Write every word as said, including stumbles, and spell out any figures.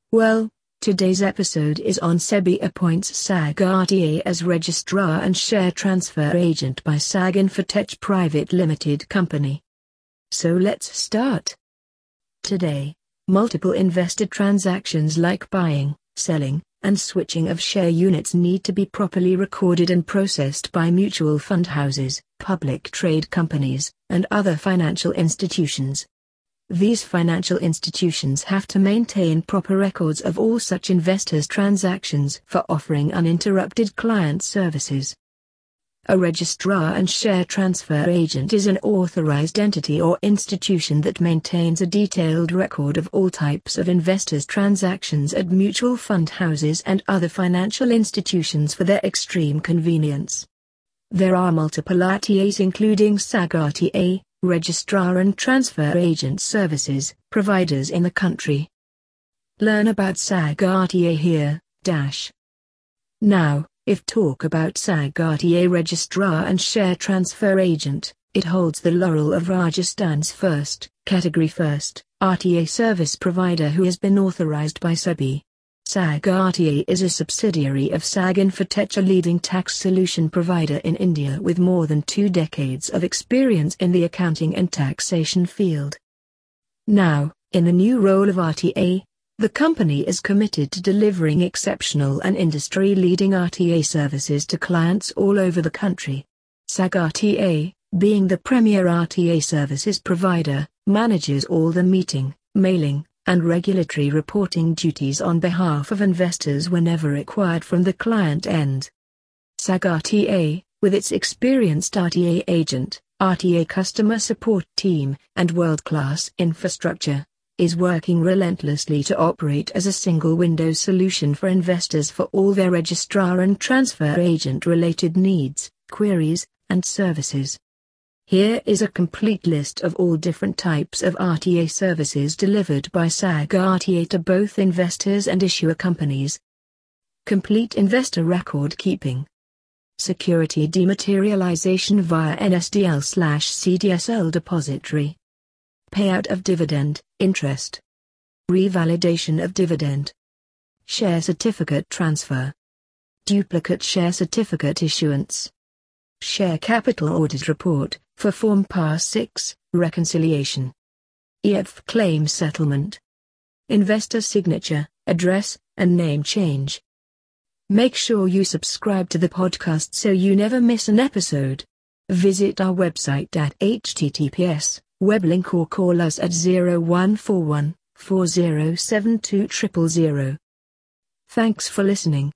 Well, today's episode is on SEBI appoints SAG R T A as Registrar and Share Transfer Agent by SAG Infotech Private Limited Company. So let's start. Today, multiple investor transactions like buying, selling, and switching of share units need to be properly recorded and processed by mutual fund houses, public trade companies, and other financial institutions. These financial institutions have to maintain proper records of all such investors' transactions for offering uninterrupted client services. A registrar and share transfer agent is an authorized entity or institution that maintains a detailed record of all types of investors' transactions at mutual fund houses and other financial institutions for their extreme convenience. There are multiple R T As including SAG R T A, Registrar and Transfer Agent Services providers in the country. Learn about SAG R T A here, dash. Now, if talk about SAG R T A Registrar and Share Transfer Agent, it holds the laurel of Rajasthan's first, category first, R T A service provider who has been authorized by SEBI. SAG R T A is a subsidiary of SAG Infotech, a leading tax solution provider in India with more than two decades of experience in the accounting and taxation field. Now, in the new role of R T A, the company is committed to delivering exceptional and industry-leading R T A services to clients all over the country. SAG R T A, being the premier R T A services provider, manages all the meeting, mailing, and regulatory reporting duties on behalf of investors whenever required from the client end. SAG R T A, with its experienced R T A agent, R T A customer support team, and world-class infrastructure, is working relentlessly to operate as a single-window solution for investors for all their registrar and transfer agent-related needs, queries, and services. Here is a complete list of all different types of R T A services delivered by SAG R T A to both investors and issuer companies. Complete investor record keeping. Security dematerialization via N S D L slash C D S L depository. Payout of dividend, interest. Revalidation of dividend. Share certificate transfer. Duplicate share certificate issuance. Share capital audit report, for Form P A S six, reconciliation. E F claim settlement. Investor signature, address, and name change. Make sure you subscribe to the podcast so you never miss an episode. Visit our website at H T T P S, web link, or call us at zero one four one, four zero seven two zero zero zero. Thanks for listening.